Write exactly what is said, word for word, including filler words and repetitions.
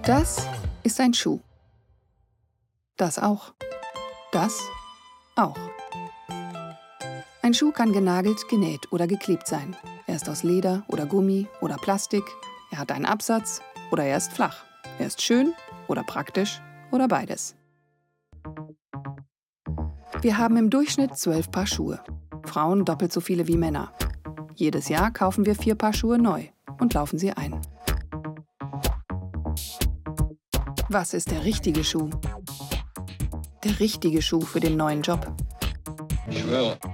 Das ist ein Schuh. Das auch. Das auch. Ein Schuh kann genagelt, genäht oder geklebt sein. Er ist aus Leder oder Gummi oder Plastik. Er hat einen Absatz oder er ist flach. Er ist schön oder praktisch oder beides. Wir haben im Durchschnitt zwölf Paar Schuhe. Frauen doppelt so viele wie Männer. Jedes Jahr kaufen wir vier Paar Schuhe neu und laufen sie ein. Was ist der richtige Schuh? Der richtige Schuh für den neuen Job. Ich schwöre,